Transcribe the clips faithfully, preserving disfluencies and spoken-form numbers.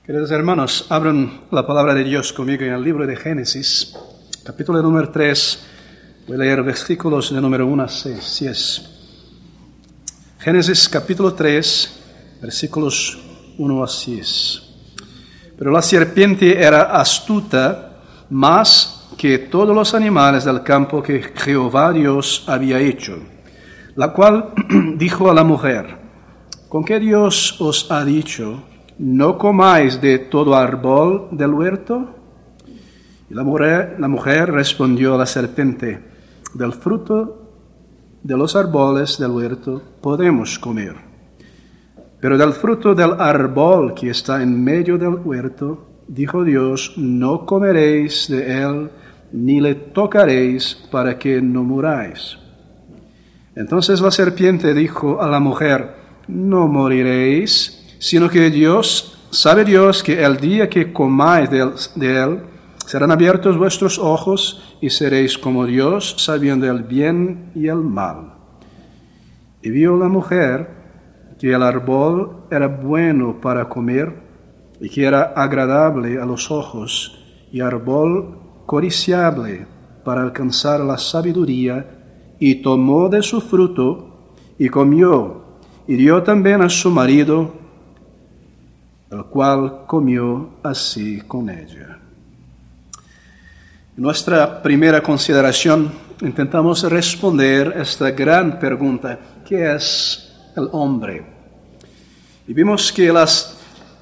Queridos hermanos, abran la palabra de Dios conmigo en el libro de Génesis, capítulo número tres. Voy a leer versículos de número uno a seis, si es. Génesis capítulo tres, versículos uno a seis. Pero la serpiente era astuta más que todos los animales del campo que Jehová Dios había hecho, la cual dijo a la mujer: ¿con qué Dios os ha dicho: no comáis de todo árbol del huerto? Y la mujer, la mujer respondió a la serpiente: del fruto de los árboles del huerto podemos comer, pero del fruto del árbol que está en medio del huerto, dijo Dios: no comeréis de él, ni le tocaréis, para que no muráis. Entonces la serpiente dijo a la mujer: no moriréis, sino que Dios, sabe Dios que el día que comáis de él, de él, serán abiertos vuestros ojos y seréis como Dios, sabiendo el bien y el mal. Y vio la mujer que el árbol era bueno para comer y que era agradable a los ojos, y árbol codiciable para alcanzar la sabiduría, y tomó de su fruto y comió, y dio también a su marido, el cual comió así con ella. En nuestra primera consideración intentamos responder esta gran pregunta: ¿qué es el hombre? Y vimos que las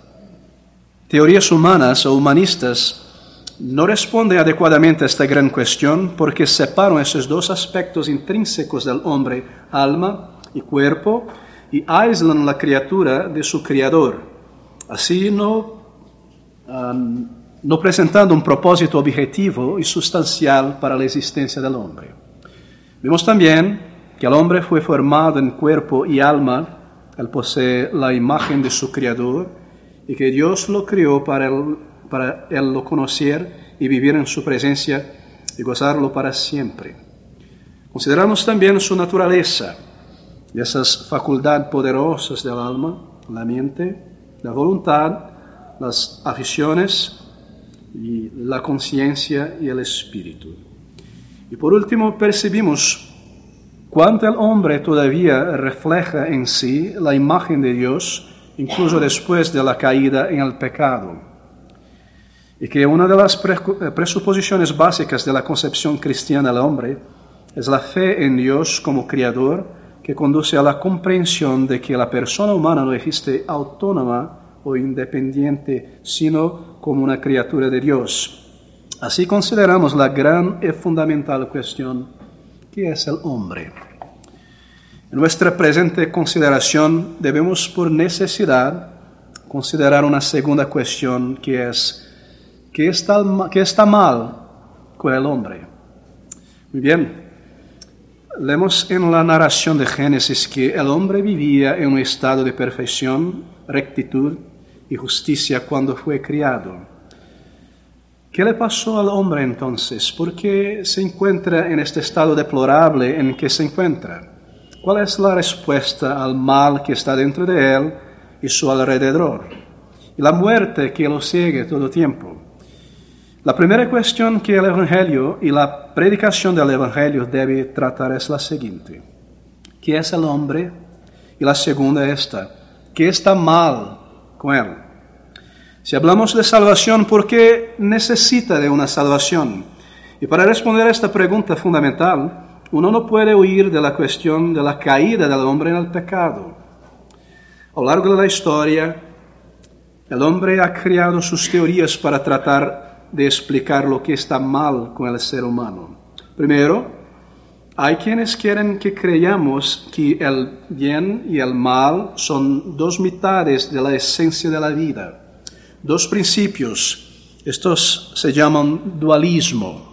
teorías humanas o humanistas no responden adecuadamente a esta gran cuestión, porque separan esos dos aspectos intrínsecos del hombre, alma y cuerpo, y aíslan la criatura de su creador, así no, um, no presentando un propósito objetivo y sustancial para la existencia del hombre. Vimos también que el hombre fue formado en cuerpo y alma, él posee la imagen de su creador, y que Dios lo creó para él, para él lo conocer y vivir en su presencia y gozarlo para siempre. Consideramos también su naturaleza y esas facultades poderosas del alma, la mente, la voluntad, las aficiones, y la conciencia y el espíritu. Y por último percibimos cuánto el hombre todavía refleja en sí la imagen de Dios, incluso después de la caída en el pecado. Y que una de las presuposiciones básicas de la concepción cristiana del hombre es la fe en Dios como creador, que conduce a la comprensión de que la persona humana no existe autónoma o independiente, sino como una criatura de Dios. Así consideramos la gran y fundamental cuestión: ¿qué es el hombre? En nuestra presente consideración debemos por necesidad considerar una segunda cuestión, que es: ¿qué está, qué está mal con el hombre? Muy bien. Leemos en la narración de Génesis que el hombre vivía en un estado de perfección, rectitud y justicia cuando fue criado. ¿Qué le pasó al hombre entonces? ¿Por qué se encuentra en este estado deplorable en que se encuentra? ¿Cuál es la respuesta al mal que está dentro de él y su alrededor? Y la muerte que lo sigue todo tiempo. La primera cuestión que el Evangelio y la predicación del Evangelio debe tratar es la siguiente: ¿qué es el hombre? Y la segunda esta: ¿qué está mal con él? Si hablamos de salvación, ¿por qué necesita de una salvación? Y para responder a esta pregunta fundamental, uno no puede huir de la cuestión de la caída del hombre en el pecado. A lo largo de la historia, el hombre ha creado sus teorías para tratar de explicar lo que está mal con el ser humano. Primero, hay quienes quieren que creamos que el bien y el mal son dos mitades de la esencia de la vida, dos principios. Estos se llaman dualismo.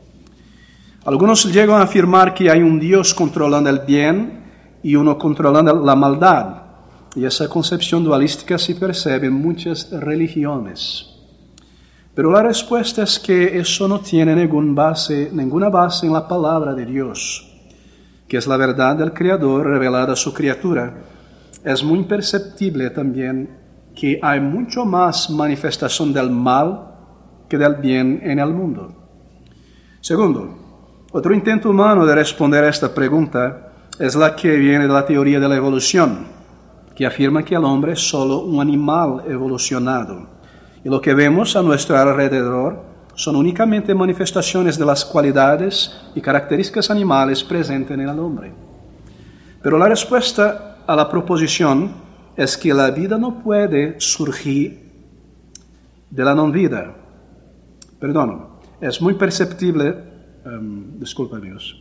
Algunos llegan a afirmar que hay un Dios controlando el bien y uno controlando la maldad, y esa concepción dualística se percibe en muchas religiones. Pero la respuesta es que eso no tiene ningún base, ninguna base en la palabra de Dios, que es la verdad del Creador revelada a su criatura. Es muy perceptible también que hay mucho más manifestación del mal que del bien en el mundo. Segundo, otro intento humano de responder a esta pregunta es la que viene de la teoría de la evolución, que afirma que el hombre es solo un animal evolucionado. Y lo que vemos a nuestro alrededor son únicamente manifestaciones de las cualidades y características animales presentes en el hombre. Pero la respuesta a la proposición es que la vida no puede surgir de la non-vida. Perdón, es muy perceptible, um, disculpa amigos.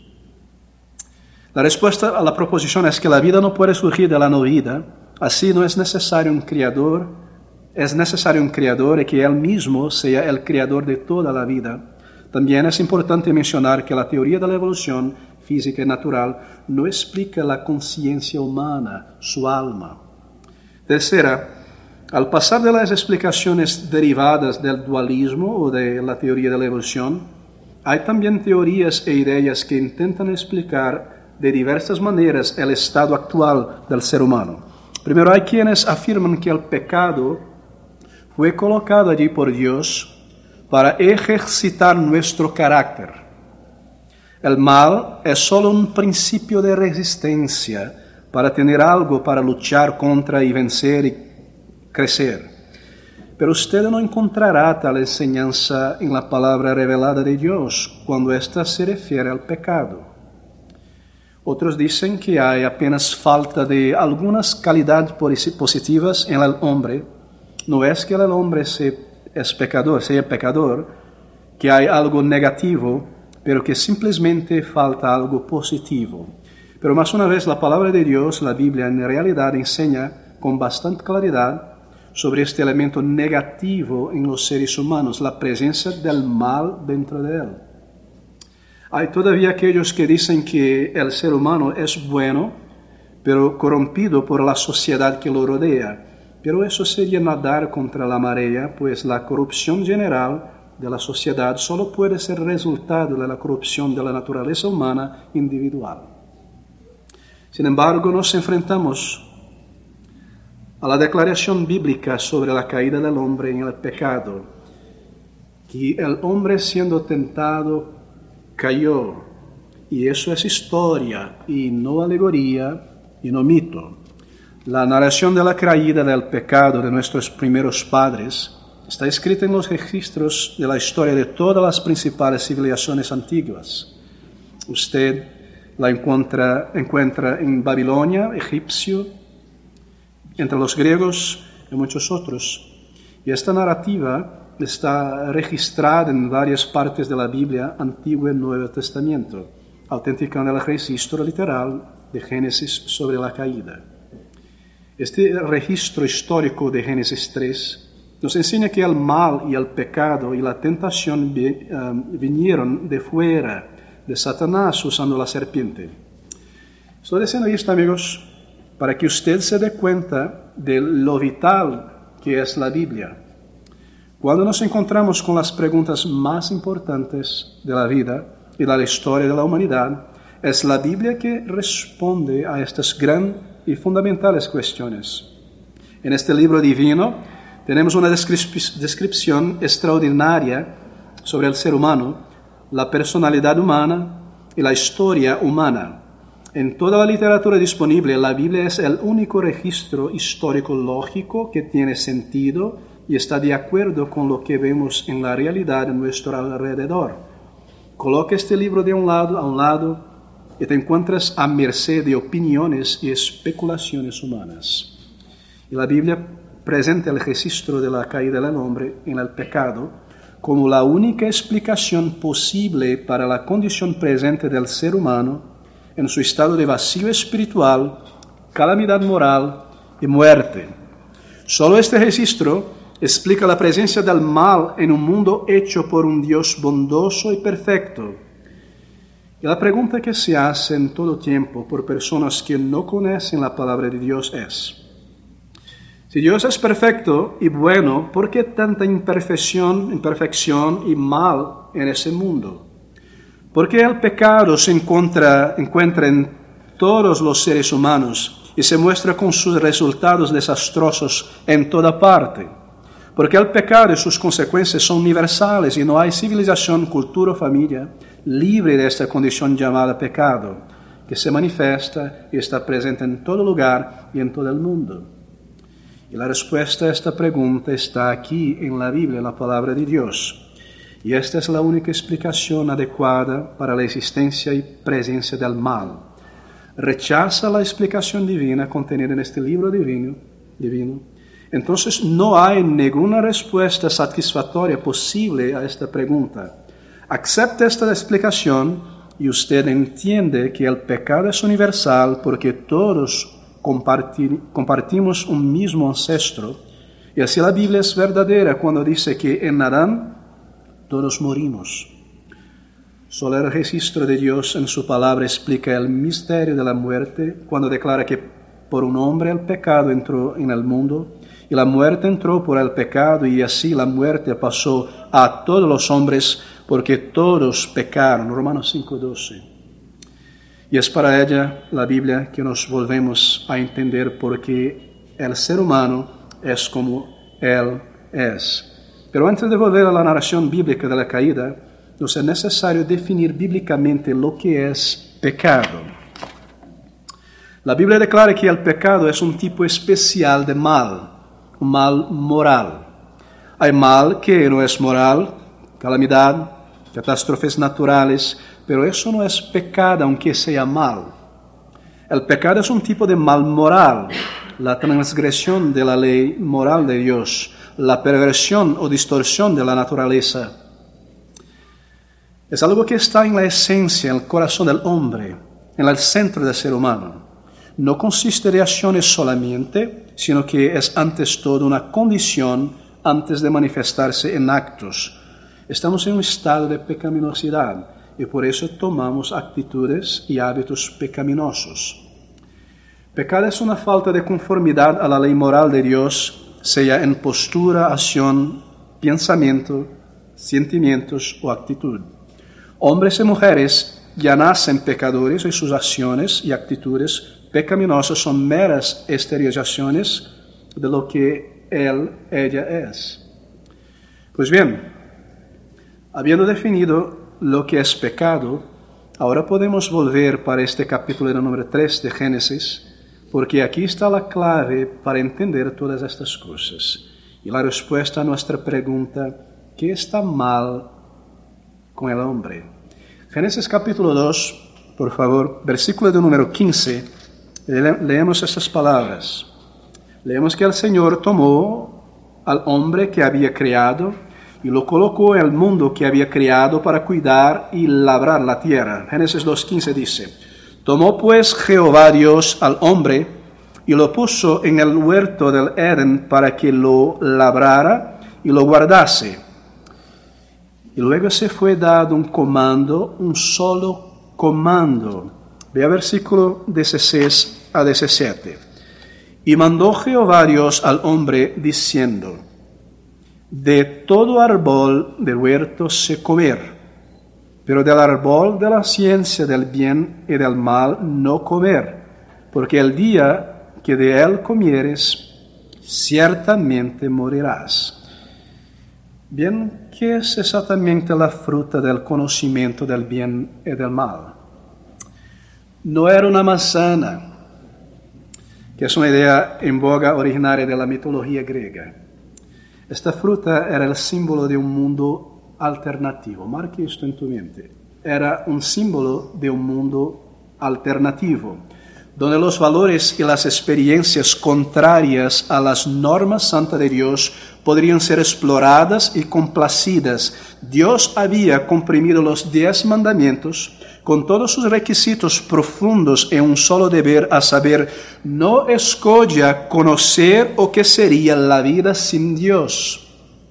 La respuesta a la proposición es que la vida no puede surgir de la no-vida, así no es necesario un creador, es necesario un creador y que él mismo sea el creador de toda la vida. También es importante mencionar que la teoría de la evolución física y natural no explica la conciencia humana, su alma. Tercera, al pasar de las explicaciones derivadas del dualismo o de la teoría de la evolución, hay también teorías e ideas que intentan explicar de diversas maneras el estado actual del ser humano. Primero, hay quienes afirman que el pecado fue colocado allí por Dios para ejercitar nuestro carácter. El mal es solo un principio de resistencia para tener algo para luchar contra y vencer y crecer. Pero usted no encontrará tal enseñanza en la palabra revelada de Dios cuando ésta se refiere al pecado. Otros dicen que hay apenas falta de algunas calidades positivas en el hombre. No es que el hombre sea, es pecador, sea pecador, que hay algo negativo, pero que simplemente falta algo positivo. Pero más una vez, la palabra de Dios, la Biblia, en realidad enseña con bastante claridad sobre este elemento negativo en los seres humanos, la presencia del mal dentro de él. Hay todavía aquellos que dicen que el ser humano es bueno, pero corrompido por la sociedad que lo rodea. Pero eso sería nadar contra la marea, pues la corrupción general de la sociedad solo puede ser resultado de la corrupción de la naturaleza humana individual. Sin embargo, nos enfrentamos a la declaración bíblica sobre la caída del hombre en el pecado, que el hombre siendo tentado cayó, y eso es historia y no alegoría y no mito. La narración de la caída del pecado de nuestros primeros padres está escrita en los registros de la historia de todas las principales civilizaciones antiguas. Usted la encuentra, encuentra en Babilonia, Egipcio, entre los griegos y muchos otros. Y esta narrativa está registrada en varias partes de la Biblia, Antiguo y Nuevo Testamento, autenticando el registro literal de Génesis sobre la caída. Este registro histórico de Génesis tres nos enseña que el mal y el pecado y la tentación vinieron de fuera, de Satanás usando la serpiente. Estoy diciendo esto, amigos, para que usted se dé cuenta de lo vital que es la Biblia. Cuando nos encontramos con las preguntas más importantes de la vida y de la historia de la humanidad, es la Biblia que responde a estas grandes y fundamentales cuestiones. En este libro divino tenemos una descripción extraordinaria sobre el ser humano, la personalidad humana y la historia humana. En toda la literatura disponible, la Biblia es el único registro histórico lógico que tiene sentido y está de acuerdo con lo que vemos en la realidad de nuestro alrededor. Coloca este libro de un lado a un lado y te encuentras a merced de opiniones y especulaciones humanas. Y la Biblia presenta el registro de la caída del hombre en el pecado como la única explicación posible para la condición presente del ser humano en su estado de vacío espiritual, calamidad moral y muerte. Solo este registro explica la presencia del mal en un mundo hecho por un Dios bondoso y perfecto. Y la pregunta que se hace en todo tiempo por personas que no conocen la palabra de Dios es: si Dios es perfecto y bueno, ¿por qué tanta imperfección, imperfección y mal en ese mundo? ¿Por qué el pecado se encuentra, encuentra en todos los seres humanos y se muestra con sus resultados desastrosos en toda parte. Porque el pecado y sus consecuencias son universales y no hay civilización, cultura o familia libre de esta condición llamada pecado, que se manifiesta y está presente en todo lugar y en todo el mundo. Y la respuesta a esta pregunta está aquí en la Biblia, en la palabra de Dios. Y esta es la única explicación adecuada para la existencia y presencia del mal. Rechaza la explicación divina contenida en este libro divino, divino. Entonces no hay ninguna respuesta satisfactoria posible a esta pregunta. Acepta esta explicación y usted entiende que el pecado es universal porque todos compartir, compartimos un mismo ancestro. Y así la Biblia es verdadera cuando dice que en Adán todos morimos. Solo el registro de Dios en su palabra explica el misterio de la muerte cuando declara que por un hombre el pecado entró en el mundo y la muerte entró por el pecado y así la muerte pasó a todos los hombres porque todos pecaron. Romanos cinco doce. Y es para ella, la Biblia, que nos volvemos a entender porque el ser humano es como Él es. Pero antes de volver a la narración bíblica de la caída, nos es necesario definir bíblicamente lo que es pecado. La Biblia declara que el pecado es un tipo especial de mal, un mal moral. Hay mal que no es moral, calamidad, catástrofes naturales, pero eso no es pecado aunque sea mal. El pecado es un tipo de mal moral, la transgresión de la ley moral de Dios, la perversión o distorsión de la naturaleza. Es algo que está en la esencia, en el corazón del hombre, en el centro del ser humano. No consiste de acciones solamente, sino que es antes todo una condición antes de manifestarse en actos. Estamos en un estado de pecaminosidad y por eso tomamos actitudes y hábitos pecaminosos. Pecado es una falta de conformidad a la ley moral de Dios, sea en postura, acción, pensamiento, sentimientos o actitud. Hombres y mujeres ya nacen pecadores y sus acciones y actitudes pecaminosas son meras exteriorizaciones de lo que él, ella es. Pues bien, habiendo definido lo que es pecado, ahora podemos volver para este capítulo número tres de Génesis, porque aquí está la clave para entender todas estas cosas. Y la respuesta a nuestra pregunta, ¿qué está mal con el hombre? Génesis capítulo dos, por favor, versículo de número quince, le- leemos estas palabras. Leemos que el Señor tomó al hombre que había creado y lo colocó en el mundo que había creado para cuidar y labrar la tierra. Génesis dos quince dice, tomó pues Jehová Dios al hombre y lo puso en el huerto del Edén para que lo labrara y lo guardase. Y luego se fue dado un comando, un solo comando. Ve a versículo dieciséis a diecisiete. Y mandó Jehová Dios al hombre diciendo, de todo árbol del huerto se comer, pero del árbol de la ciencia del bien y del mal no comer, porque el día que de él comieres, ciertamente morirás. Bien, ¿qué es exactamente la fruta del conocimiento del bien y del mal? No era una manzana, que es una idea en boga originaria de la mitología griega. Esta fruta era el símbolo de un mundo alternativo. Marque esto en tu mente. Era un símbolo de un mundo alternativo, donde los valores y las experiencias contrarias a las normas santas de Dios podrían ser exploradas y complacidas. Dios había comprimido los diez mandamientos con todos sus requisitos profundos en un solo deber, a saber, no escoja conocer o qué sería la vida sin Dios.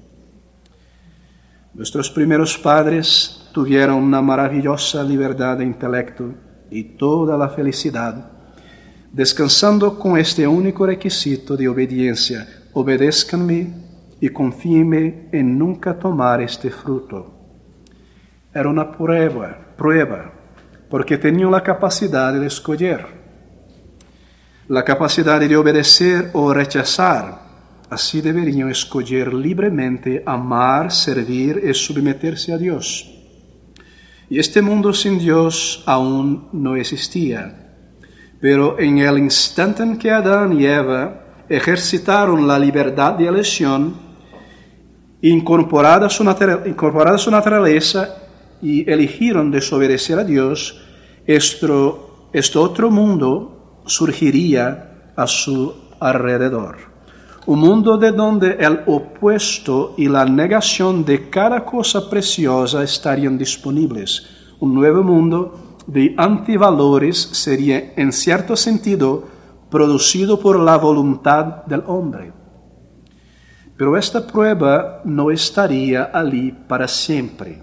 Nuestros primeros padres tuvieron una maravillosa libertad de intelecto y toda la felicidad, descansando con este único requisito de obediencia: obedézcanme y confíenme en nunca tomar este fruto. Era una prueba, prueba, porque tenían la capacidad de escoger. la capacidad de obedecer o rechazar. Así deberían escoger libremente amar, servir y someterse a Dios. Y este mundo sin Dios aún no existía. Pero en el instante en que Adán y Eva ejercitaron la libertad de elección, incorporada a su, incorporada a su naturaleza, y eligieron desobedecer a Dios, esto, este otro mundo surgiría a su alrededor. Un mundo de donde el opuesto y la negación de cada cosa preciosa estarían disponibles. Un nuevo mundo de antivalores sería, en cierto sentido, producido por la voluntad del hombre. Pero esta prueba no estaría allí para siempre.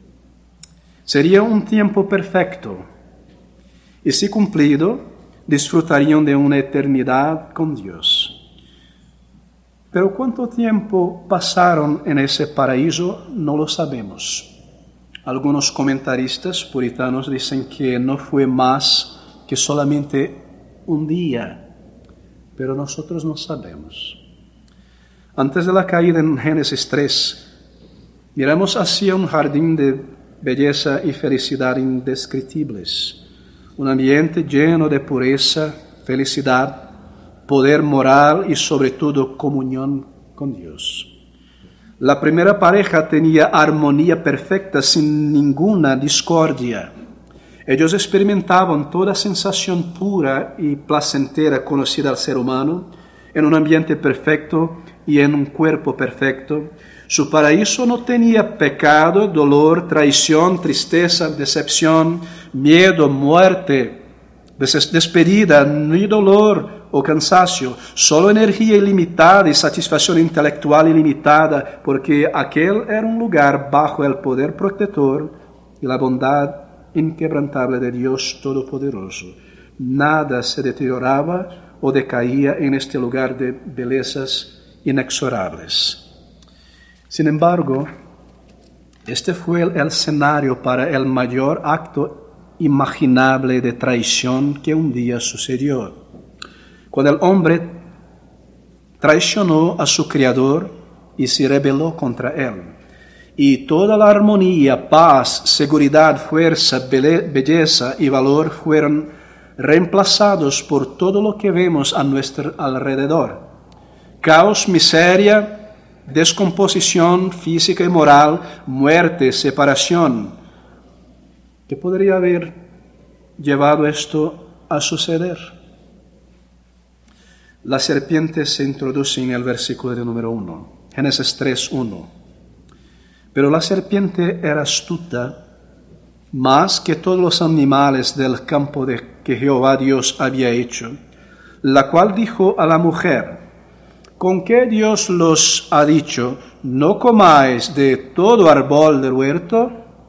Sería un tiempo perfecto, y si cumplido, disfrutarían de una eternidad con Dios. Pero cuánto tiempo pasaron en ese paraíso no lo sabemos. Algunos comentaristas puritanos dicen que no fue más que solamente un día, pero nosotros no sabemos. Antes de la caída en Génesis tres, miramos hacia un jardín de belleza y felicidad indescriptibles, un ambiente lleno de pureza, felicidad, poder moral y sobre todo comunión con Dios. La primera pareja tenía armonía perfecta sin ninguna discordia. Ellos experimentaban toda sensación pura y placentera conocida al ser humano en un ambiente perfecto y en un cuerpo perfecto. Su paraíso no tenía pecado, dolor, traición, tristeza, decepción, miedo, muerte, despedida, ni dolor o cansancio, solo energía ilimitada y satisfacción intelectual ilimitada, porque aquel era un lugar bajo el poder protector y la bondad inquebrantable de Dios Todopoderoso. Nada se deterioraba o decaía en este lugar de bellezas inexorables. Sin embargo, este fue el escenario para el mayor acto imaginable de traición que un día sucedió. Cuando el hombre traicionó a su Creador y se rebeló contra él, y toda la armonía, paz, seguridad, fuerza, belleza y valor fueron reemplazados por todo lo que vemos a nuestro alrededor. Caos, miseria, descomposición física y moral, muerte, separación. ¿Qué podría haber llevado esto a suceder? La serpiente se introduce en el versículo de número uno, Génesis tres, uno. Pero la serpiente era astuta más que todos los animales del campo de que Jehová Dios había hecho, la cual dijo a la mujer: ¿con qué Dios los ha dicho, no comáis de todo árbol del huerto?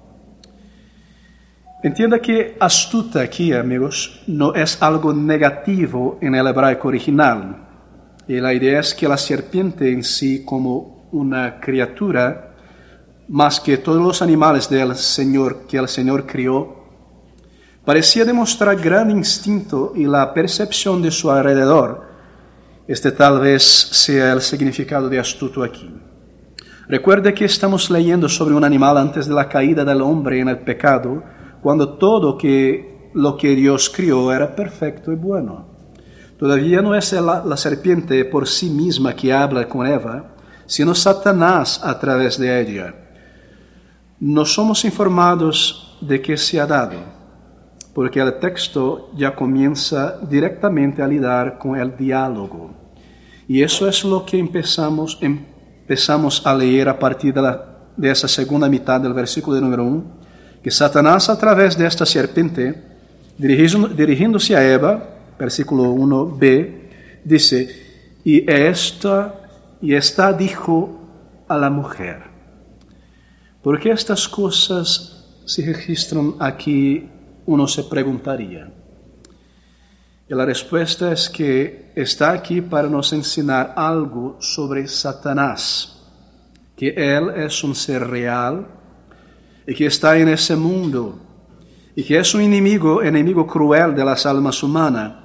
Entienda que astuta aquí, amigos, no es algo negativo en el hebraico original. Y la idea es que la serpiente en sí, como una criatura, más que todos los animales del Señor que el Señor crió, parecía demostrar gran instinto y la percepción de su alrededor. Este tal vez sea el significado de astuto aquí. Recuerde que estamos leyendo sobre un animal antes de la caída del hombre en el pecado, cuando todo que, lo que Dios crió era perfecto y bueno. Todavía no es la, la serpiente por sí misma que habla con Eva, sino Satanás a través de ella. No somos informados de qué se ha dado, porque el texto ya comienza directamente a lidiar con el diálogo. Y eso es lo que empezamos, empezamos a leer a partir de, la, de esa segunda mitad del versículo de número uno, que Satanás a través de esta serpiente, dirigiéndose a Eva, versículo uno b, dice, y esta, y esta dijo a la mujer. ¿Por qué estas cosas se registran aquí? Uno se preguntaría. Y la respuesta es que está aquí para nos enseñar algo sobre Satanás, que él es un ser real y que está en ese mundo y que es un enemigo, enemigo cruel de las almas humanas,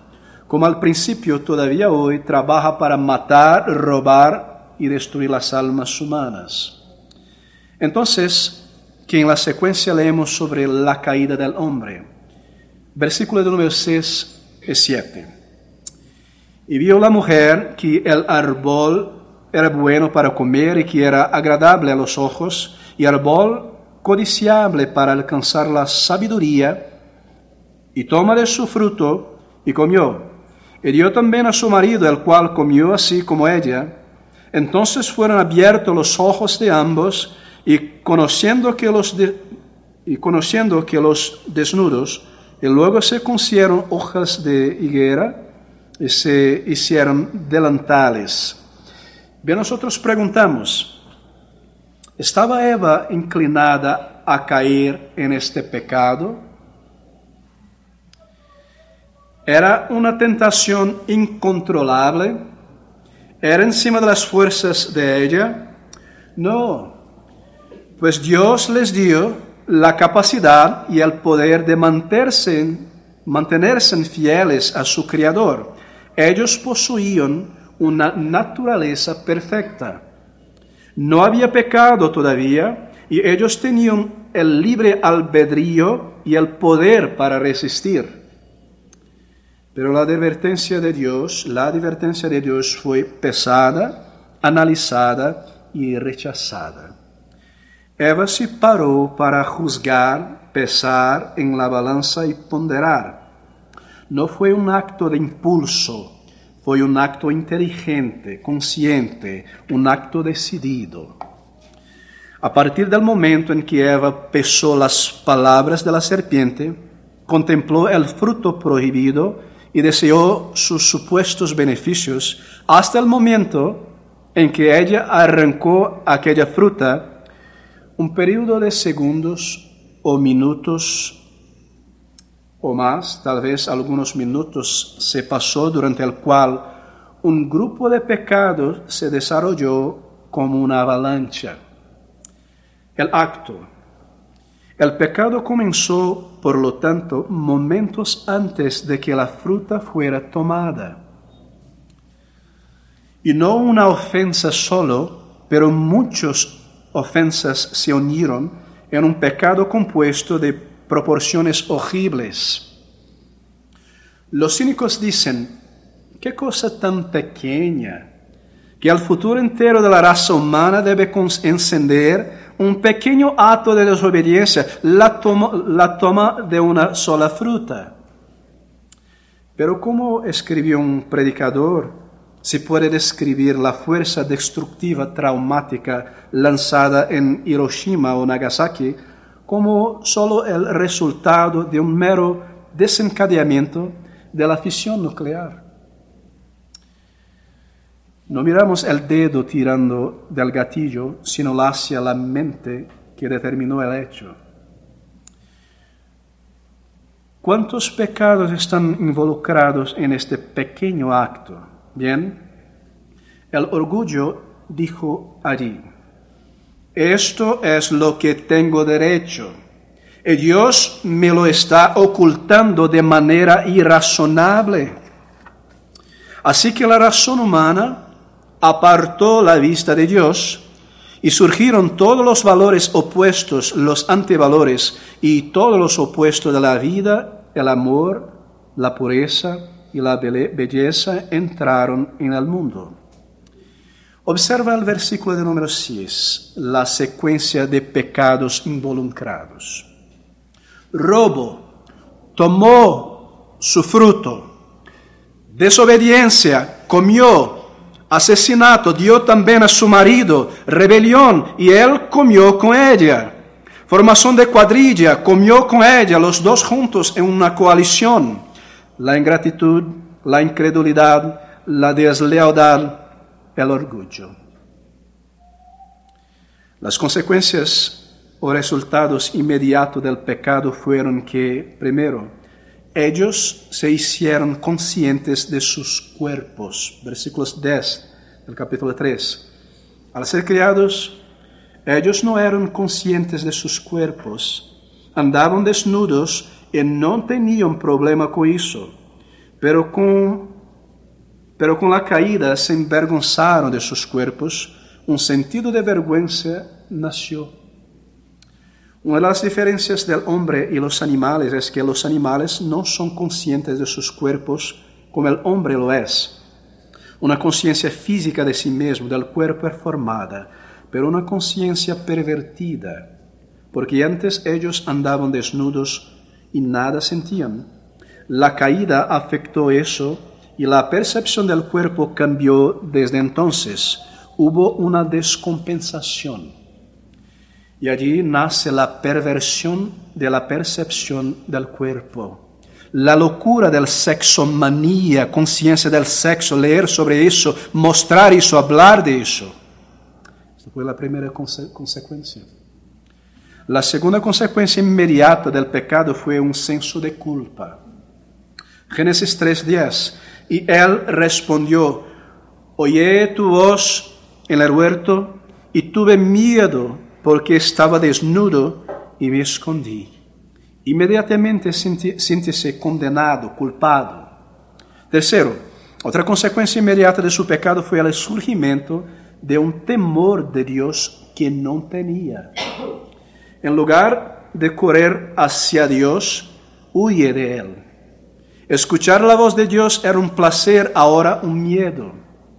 como al principio todavía hoy trabaja para matar, robar y destruir las almas humanas. Entonces, que en la secuencia leemos sobre la caída del hombre. Versículo de número seis y siete. Y vio la mujer que el árbol era bueno para comer y que era agradable a los ojos, y árbol codiciable para alcanzar la sabiduría, y toma de su fruto y comió. Y dio también a su marido, el cual comió así como ella. Entonces fueron abiertos los ojos de ambos, y conociendo que los, de, y conociendo que los desnudos, y luego se cosieron hojas de higuera, y se hicieron delantales. Bien, nosotros preguntamos, ¿estaba Eva inclinada a caer en este pecado? ¿Era una tentación incontrolable? ¿Era encima de las fuerzas de ella? No, pues Dios les dio la capacidad y el poder de mantenerse, mantenerse fieles a su Creador. Ellos poseían una naturaleza perfecta. No había pecado todavía y ellos tenían el libre albedrío y el poder para resistir. Pero la advertencia de Dios, la advertencia de Dios fue pesada, analizada y rechazada. Eva se paró para juzgar, pesar en la balanza y ponderar. No fue un acto de impulso, fue un acto inteligente, consciente, un acto decidido. A partir del momento en que Eva pesó las palabras de la serpiente, contempló el fruto prohibido y deseó sus supuestos beneficios, hasta el momento en que ella arrancó aquella fruta, un periodo de segundos o minutos o más, tal vez algunos minutos se pasó, durante el cual un grupo de pecados se desarrolló como una avalancha. El acto. El pecado comenzó, por lo tanto, momentos antes de que la fruta fuera tomada. Y no una ofensa solo, pero muchas ofensas se unieron en un pecado compuesto de proporciones horribles. Los cínicos dicen, ¿qué cosa tan pequeña? Que el futuro entero de la raza humana debe encender un pequeño acto de desobediencia, la toma, la toma de una sola fruta. Pero como escribió un predicador, se puede describir la fuerza destructiva traumática lanzada en Hiroshima o Nagasaki como solo el resultado de un mero desencadenamiento de la fisión nuclear. No miramos el dedo tirando del gatillo, sino hacia la mente que determinó el hecho. ¿Cuántos pecados están involucrados en este pequeño acto? Bien, el orgullo dijo allí, esto es lo que tengo derecho, y Dios me lo está ocultando de manera irrazonable. Así que la razón humana apartó la vista de Dios y surgieron todos los valores opuestos, los antivalores y todos los opuestos de la vida, el amor, la pureza y la belleza entraron en el mundo. Observa el versículo de número seis, la secuencia de pecados involucrados. Robo, tomó su fruto. Desobediencia, comió. Asesinato, dio también a su marido. Rebelión, y él comió con ella. Formación de cuadrilla, comió con ella, los dos juntos en una coalición. La ingratitud, la incredulidad, la deslealtad, el orgullo. Las consecuencias o resultados inmediatos del pecado fueron que, primero, ellos se hicieron conscientes de sus cuerpos. Versículos diez del capítulo tres. Al ser criados, ellos no eran conscientes de sus cuerpos, andaban desnudos y no tenían problema con eso. Pero con, pero con la caída se envergonzaron de sus cuerpos, un sentido de vergüenza nació. Una de las diferencias del hombre y los animales es que los animales no son conscientes de sus cuerpos como el hombre lo es. Una conciencia física de sí mismo, del cuerpo es formada, pero una conciencia pervertida, porque antes ellos andaban desnudos y nada sentían. La caída afectó eso y la percepción del cuerpo cambió desde entonces. Hubo una descompensación. Y allí nace la perversión de la percepción del cuerpo. La locura del sexo, manía, conciencia del sexo, leer sobre eso, mostrar eso, hablar de eso. Esta fue la primera conse- consecuencia. La segunda consecuencia inmediata del pecado fue un senso de culpa. Génesis tres diez. Y él respondió, oí tu voz en el huerto y tuve miedo porque estaba desnudo y me escondí. Inmediatamente siéntese condenado, culpado. Tercero, otra consecuencia inmediata de su pecado fue el surgimiento de un temor de Dios que no tenía. En lugar de correr hacia Dios, huye de Él. Escuchar la voz de Dios era un placer, ahora un miedo.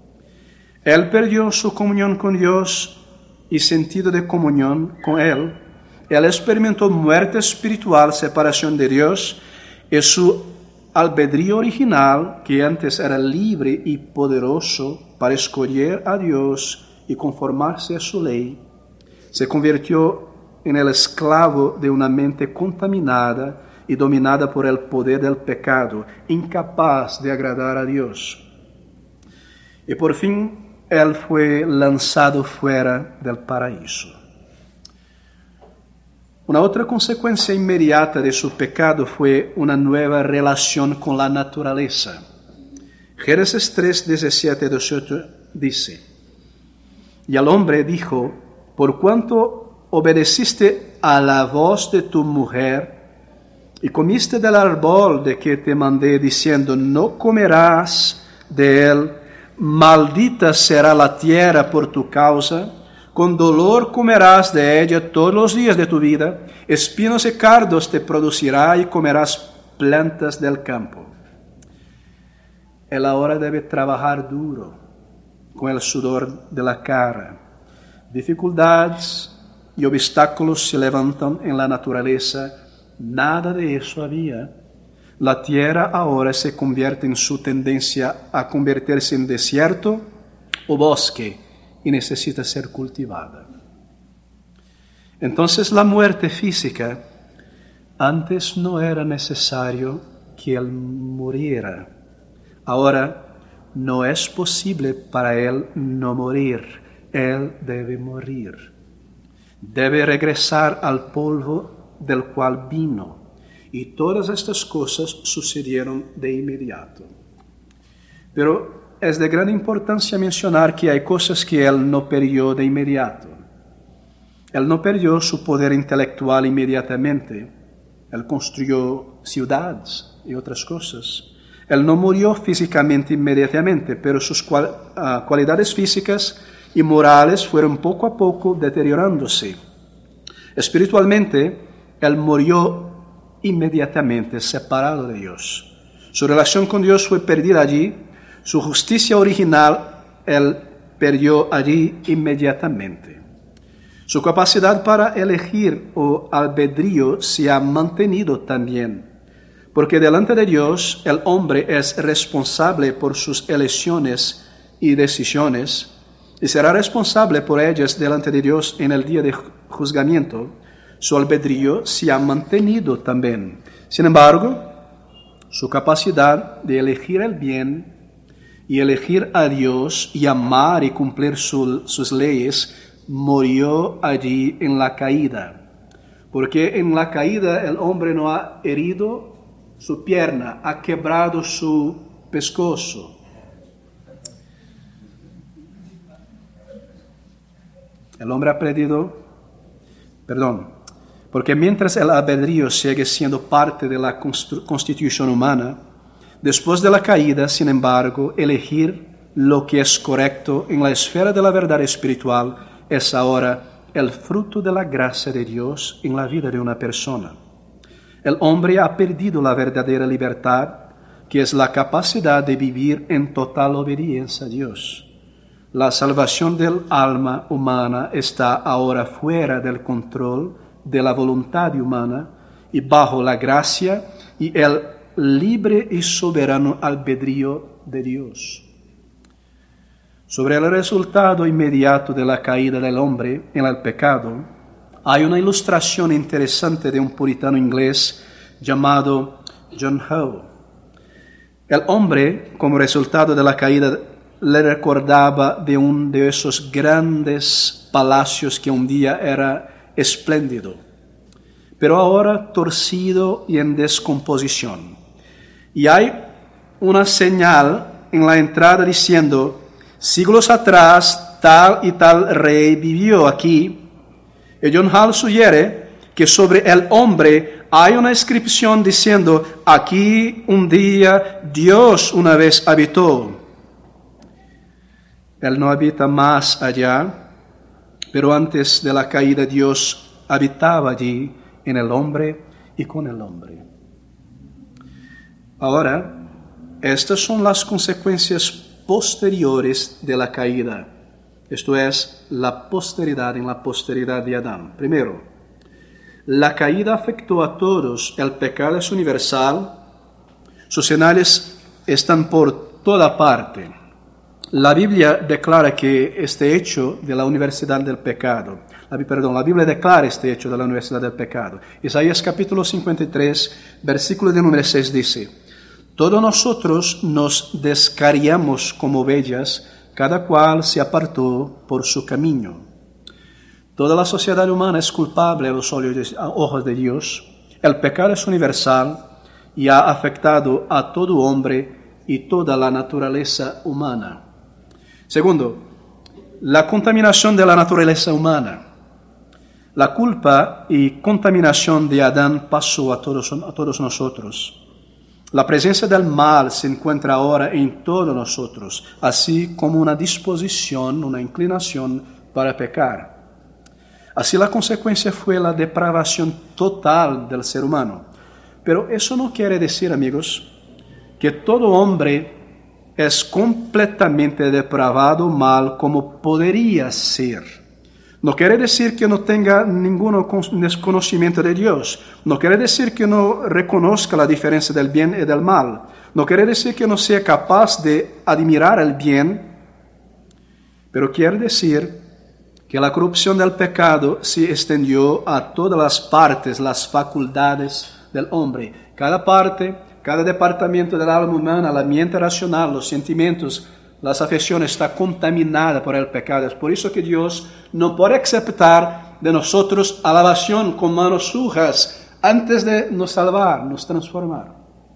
Él perdió su comunión con Dios y sentido de comunión con Él. Él experimentó muerte espiritual, separación de Dios, y su albedrío original, que antes era libre y poderoso para escoger a Dios y conformarse a su ley, se convirtió en el esclavo de una mente contaminada y dominada por el poder del pecado, incapaz de agradar a Dios. Y por fin, él fue lanzado fuera del paraíso. Una otra consecuencia inmediata de su pecado fue una nueva relación con la naturaleza. Génesis tres, diecisiete, dieciocho dice, y el hombre dijo, por cuanto obedeciste a la voz de tu mujer y comiste del árbol de que te mandé diciendo, no comerás de él, maldita será la tierra por tu causa, con dolor comerás de ella todos los días de tu vida, espinos y cardos te producirá y comerás plantas del campo. Él ahora debe trabajar duro con el sudor de la cara. Dificultades y obstáculos se levantan en la naturaleza, nada de eso había. La tierra ahora se convierte en su tendencia a convertirse en desierto o bosque, y necesita ser cultivada. Entonces la muerte física, antes no era necesario que él muriera. Ahora no es posible para él no morir. Él debe morir. Debe regresar al polvo del cual vino. Y todas estas cosas sucedieron de inmediato. Pero es de gran importancia mencionar que hay cosas que él no perdió de inmediato. Él no perdió su poder intelectual inmediatamente. Él construyó ciudades y otras cosas. Él no murió físicamente inmediatamente, pero sus cual, uh, cualidades físicas y morales fueron poco a poco deteriorándose. Espiritualmente, él murió inmediatamente, separado de Dios. Su relación con Dios fue perdida allí. Su justicia original, él perdió allí inmediatamente. Su capacidad para elegir o albedrío se ha mantenido también, porque delante de Dios el hombre es responsable por sus elecciones y decisiones, y será responsable por ellas delante de Dios en el día de juzgamiento. Su albedrío se ha mantenido también. Sin embargo, su capacidad de elegir el bien y elegir a Dios y amar y cumplir su, sus leyes, murió allí en la caída. Porque en la caída el hombre no ha herido su pierna, ha quebrado su pescozo. El hombre ha perdido, perdón, porque mientras el albedrío sigue siendo parte de la constitución humana, Después de la caída, sin embargo, elegir lo que es correcto en la esfera de la verdad espiritual es ahora el fruto de la gracia de Dios en la vida de una persona. El hombre ha perdido la verdadera libertad, que es la capacidad de vivir en total obediencia a Dios. La salvación del alma humana está ahora fuera del control de la voluntad humana y bajo la gracia y el libre y soberano albedrío de Dios. Sobre el resultado inmediato de la caída del hombre en el pecado, hay una ilustración interesante de un puritano inglés llamado John Howe. El hombre, como resultado de la caída, le recordaba de uno de esos grandes palacios que un día era espléndido, pero ahora torcido y en descomposición. Y hay una señal en la entrada diciendo: siglos atrás, tal y tal rey vivió aquí. Y John Hall sugiere que sobre el hombre hay una inscripción diciendo: aquí un día Dios una vez habitó. Él no habita más allá, pero antes de la caída Dios habitaba allí en el hombre y con el hombre. Ahora, estas son las consecuencias posteriores de la caída. Esto es, la posteridad en la posteridad de Adán. Primero, la caída afectó a todos. El pecado es universal. Sus señales están por toda parte. La Biblia declara que este hecho de la universalidad del pecado, la, perdón, la Biblia declara este hecho de la universalidad del pecado. Isaías capítulo cincuenta y tres, versículo de número seis dice: todos nosotros nos descarriamos como ovejas, cada cual se apartó por su camino. Toda la sociedad humana es culpable a los ojos de Dios. El pecado es universal y ha afectado a todo hombre y toda la naturaleza humana. Segundo, la contaminación de la naturaleza humana. La culpa y contaminación de Adán pasó a todos, a todos nosotros. La presencia del mal se encuentra ahora en todos nosotros, así como una disposición, una inclinación para pecar. Así la consecuencia fue la depravación total del ser humano. Pero eso no quiere decir, amigos, que todo hombre es completamente depravado mal como podría ser. No quiere decir que no tenga ningún desconocimiento de Dios. No quiere decir que no reconozca la diferencia del bien y del mal. No quiere decir que no sea capaz de admirar el bien. Pero quiere decir que la corrupción del pecado se extendió a todas las partes, las facultades del hombre. Cada parte, cada departamento del alma humana, la mente racional, los sentimientos, las afecciones está contaminada por el pecado. Es por eso que Dios no puede aceptar de nosotros alabación con manos sujas antes de nos salvar, nos transformar.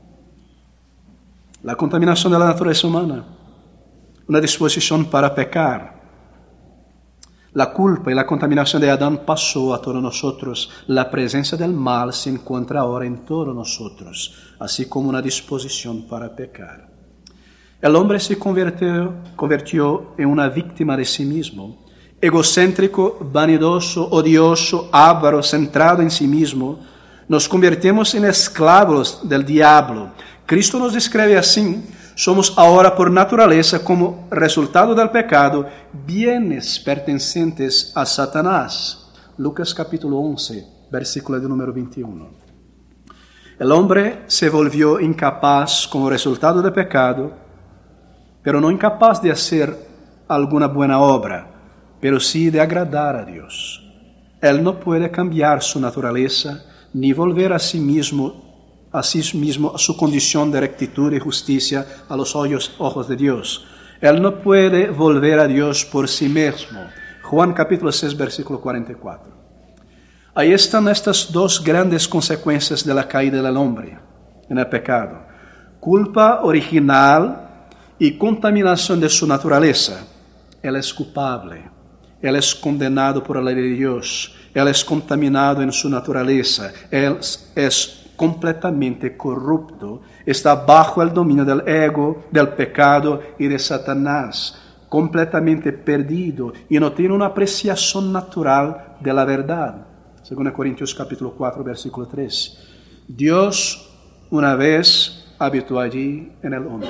La contaminación de la naturaleza humana, una disposición para pecar. La culpa y la contaminación de Adán pasó a todos nosotros. La presencia del mal se encuentra ahora en todos nosotros, así como una disposición para pecar. El hombre se convirtió, convirtió en una víctima de sí mismo, egocéntrico, vanidoso, odioso, avaro, centrado en sí mismo. Nos convertimos en esclavos del diablo. Cristo nos describe así: somos ahora por naturaleza, como resultado del pecado, bienes pertenecientes a Satanás. Lucas capítulo once, versículo de número veintiuno. El hombre se volvió incapaz como resultado del pecado, pero no incapaz de hacer alguna buena obra, pero sí de agradar a Dios. Él no puede cambiar su naturaleza, ni volver a sí mismo a sí mismo a su condición de rectitud y justicia a los ojos, ojos de Dios. Él no puede volver a Dios por sí mismo. Juan capítulo seis, versículo cuarenta y cuatro. Ahí están estas dos grandes consecuencias de la caída del hombre en el pecado: culpa original y contaminación de su naturaleza. Él es culpable, él es condenado por la ley de Dios, él es contaminado en su naturaleza, él es completamente corrupto, está bajo el dominio del ego, del pecado y de Satanás, completamente perdido y no tiene una apreciación natural de la verdad. Según Corintios capítulo cuatro, versículo tres. Dios una vez habitó allí en el hombre.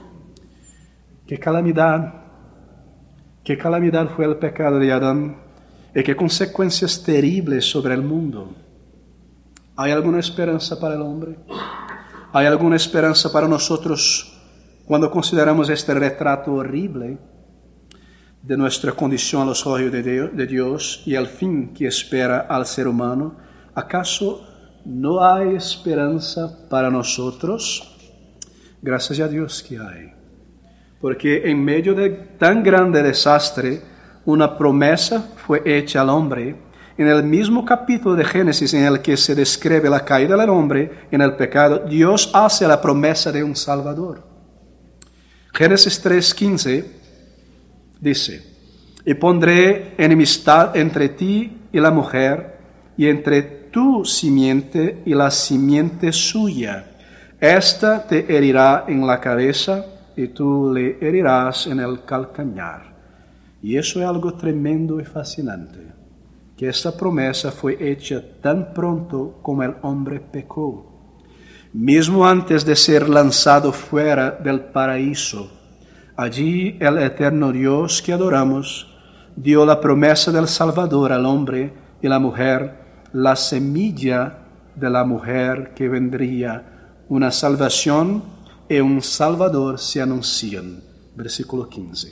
Qué calamidad, qué calamidad fue el pecado de Adán y qué consecuencias terribles sobre el mundo. ¿Hay alguna esperanza para el hombre? ¿Hay alguna esperanza para nosotros cuando consideramos este retrato horrible de nuestra condición a los ojos de Dios y el fin que espera al ser humano? ¿Acaso no hay esperanza para nosotros? Gracias a Dios que hay. Porque en medio de tan grande desastre, una promesa fue hecha al hombre. En el mismo capítulo de Génesis en el que se describe la caída del hombre en el pecado, Dios hace la promesa de un Salvador. Génesis tres quince dice: y pondré enemistad entre ti y la mujer, y entre tu simiente y la simiente suya. Esta te herirá en la cabeza, y tú le herirás en el calcañar. Y eso es algo tremendo y fascinante, que esta promesa fue hecha tan pronto como el hombre pecó. Mismo antes de ser lanzado fuera del paraíso, allí el eterno Dios que adoramos dio la promesa del Salvador al hombre y la mujer, la semilla de la mujer que vendría, una salvación y un Salvador se anuncian. Versículo quince.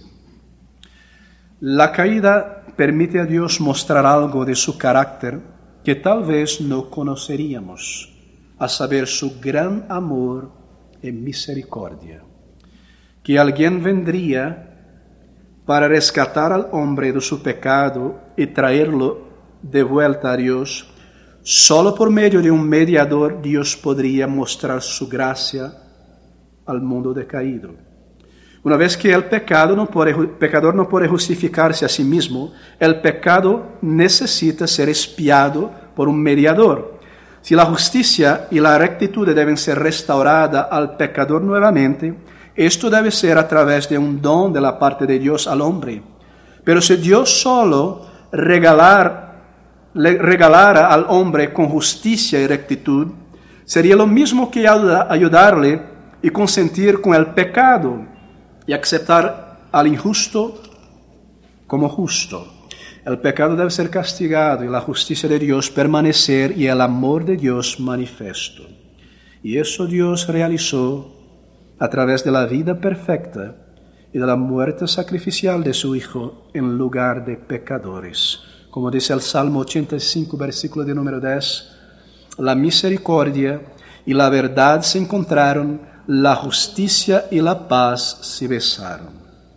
La caída permite a Dios mostrar algo de su carácter que tal vez no conoceríamos, a saber, su gran amor y misericordia. Que alguien vendría para rescatar al hombre de su pecado y traerlo de vuelta a Dios. Solo por medio de un mediador Dios podría mostrar su gracia al mundo decaído. Una vez que el pecado no puede, pecador no puede justificarse a sí mismo, el pecado necesita ser expiado por un mediador. Si la justicia y la rectitud deben ser restauradas al pecador nuevamente, esto debe ser a través de un don de la parte de Dios al hombre. Pero si Dios solo regalar, le regalara al hombre con justicia y rectitud, sería lo mismo que ayudarle y consentir con el pecado y aceptar al injusto como justo. El pecado debe ser castigado y la justicia de Dios permanecer y el amor de Dios manifiesto. Y eso Dios realizó a través de la vida perfecta y de la muerte sacrificial de su Hijo en lugar de pecadores. Como dice el Salmo ochenta y cinco, versículo de número diez, la misericordia y la verdad se encontraron, la justicia y la paz se besaron.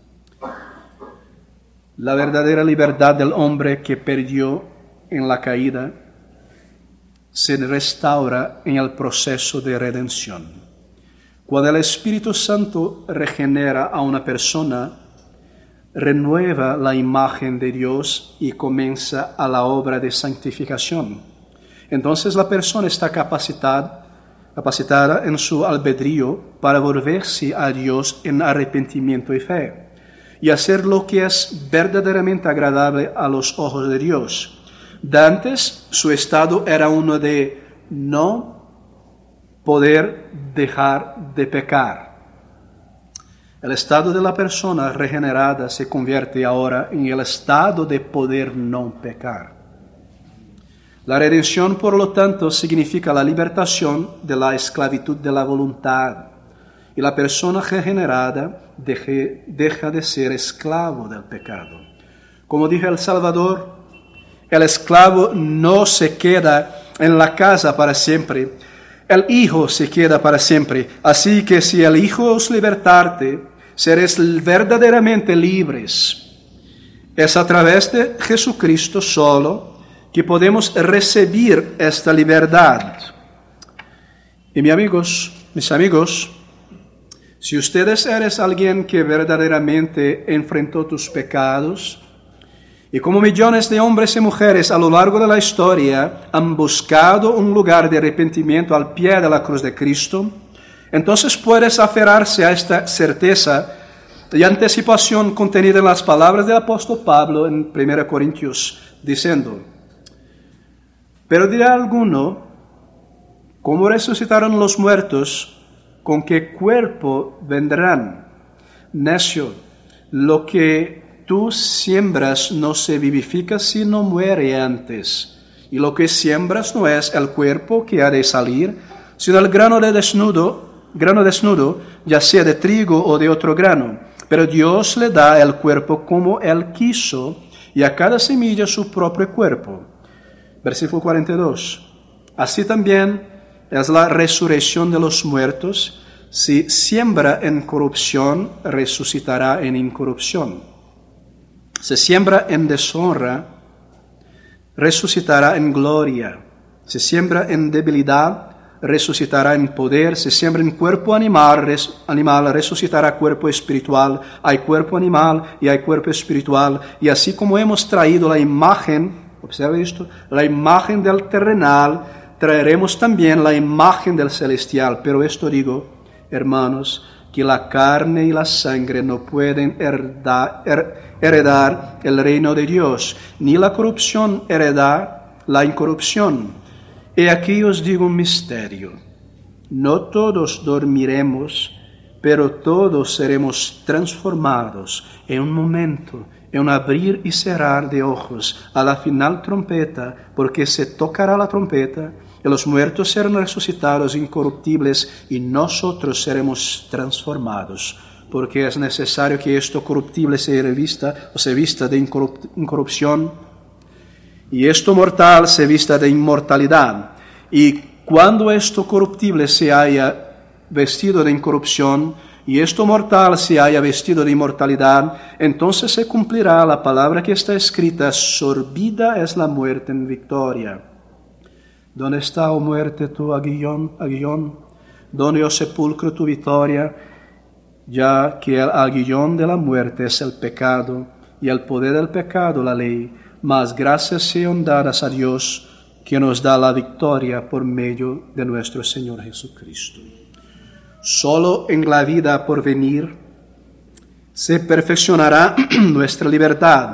La verdadera libertad del hombre que perdió en la caída se restaura en el proceso de redención. Cuando el Espíritu Santo regenera a una persona, renueva la imagen de Dios y comienza a la obra de santificación. Entonces la persona está capacitada capacitada en su albedrío para volverse a Dios en arrepentimiento y fe, y hacer lo que es verdaderamente agradable a los ojos de Dios. De antes, su estado era uno de no poder dejar de pecar. El estado de la persona regenerada se convierte ahora en el estado de poder no pecar. La redención, por lo tanto, significa la libertación de la esclavitud de la voluntad. Y la persona regenerada deje, deja de ser esclavo del pecado. Como dijo el Salvador, el esclavo no se queda en la casa para siempre, el Hijo se queda para siempre. Así que si el Hijo os libertare, seréis verdaderamente libres. Es a través de Jesucristo solo que podemos recibir esta libertad. Y mis amigos, mis amigos, si ustedes eres alguien que verdaderamente enfrentó tus pecados Y como millones de hombres y mujeres a lo largo de la historia han buscado un lugar de arrepentimiento al pie de la cruz de Cristo, entonces puedes aferrarse a esta certeza y anticipación contenida en las palabras del apóstol Pablo en primera Corintios, diciendo: pero dirá alguno, ¿cómo resucitaron los muertos? ¿Con qué cuerpo vendrán? Necio, lo que tú siembras no se vivifica sino muere antes. Y lo que siembras no es el cuerpo que ha de salir, sino el grano de desnudo, grano desnudo, ya sea de trigo o de otro grano. Pero Dios le da el cuerpo como Él quiso, y a cada semilla su propio cuerpo. Versículo cuarenta y dos. Así también es la resurrección de los muertos. Si siembra en corrupción, resucitará en incorrupción. Se siembra en deshonra, resucitará en gloria. Se siembra en debilidad, resucitará en poder. Se siembra en cuerpo animal, res, animal, resucitará cuerpo espiritual. Hay cuerpo animal y hay cuerpo espiritual. Y así como hemos traído la imagen, observe esto, la imagen del terrenal, traeremos también la imagen del celestial. Pero esto digo, hermanos, que la carne y la sangre no pueden heredar, her, heredar el reino de Dios, ni la corrupción heredar la incorrupción. He aquí os digo un misterio: no todos dormiremos, pero todos seremos transformados en un momento, en un abrir y cerrar de ojos, a la final trompeta, porque se tocará la trompeta, y los muertos serán resucitados incorruptibles, y nosotros seremos transformados, porque es necesario que esto corruptible se revista o se vista de incorrupción, y esto mortal se vista de inmortalidad. Y cuando esto corruptible se haya vestido de incorrupción, y esto mortal se haya vestido de inmortalidad, entonces se cumplirá la palabra que está escrita: sorbida es la muerte en victoria. ¿Dónde está, oh muerte, tu aguillón? aguillón? ¿Dónde, oh sepulcro, tu victoria? Ya que el aguillón de la muerte es el pecado, y el poder del pecado la ley. Mas gracias sean dadas a Dios, que nos da la victoria por medio de nuestro Señor Jesucristo. Solo en la vida por venir se perfeccionará nuestra libertad.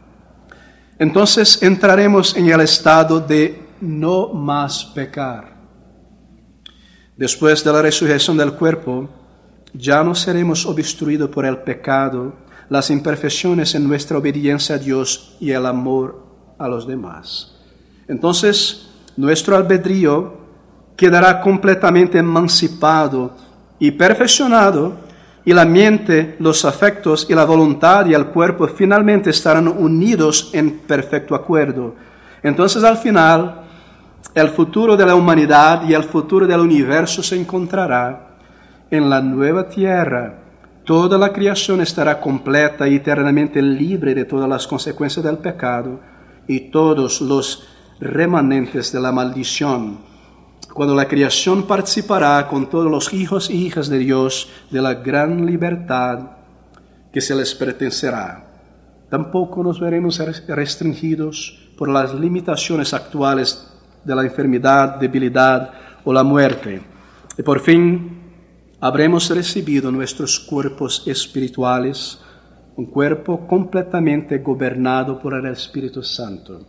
Entonces entraremos en el estado de no más pecar. Después de la resurrección del cuerpo, ya no seremos obstruidos por el pecado, las imperfecciones en nuestra obediencia a Dios y el amor a los demás. Entonces, nuestro albedrío quedará completamente emancipado y perfeccionado, y la mente, los afectos y la voluntad y el cuerpo finalmente estarán unidos en perfecto acuerdo. Entonces, al final, el futuro de la humanidad y el futuro del universo se encontrará en la nueva tierra. Toda la creación estará completa y eternamente libre de todas las consecuencias del pecado y todos los remanentes de la maldición, cuando la creación participará con todos los hijos y hijas de Dios de la gran libertad que se les pertenecerá. Tampoco nos veremos restringidos por las limitaciones actuales de la enfermedad, debilidad o la muerte. Y por fin habremos recibido nuestros cuerpos espirituales, un cuerpo completamente gobernado por el Espíritu Santo.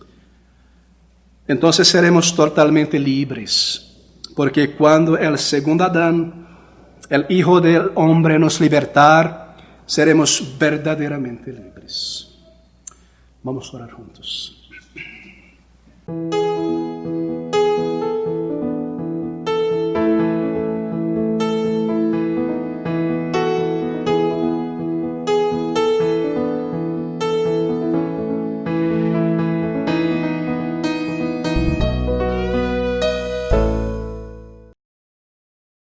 Entonces seremos totalmente libres, porque cuando el segundo Adán, el Hijo del Hombre, nos libertar, seremos verdaderamente libres. Vamos a orar juntos.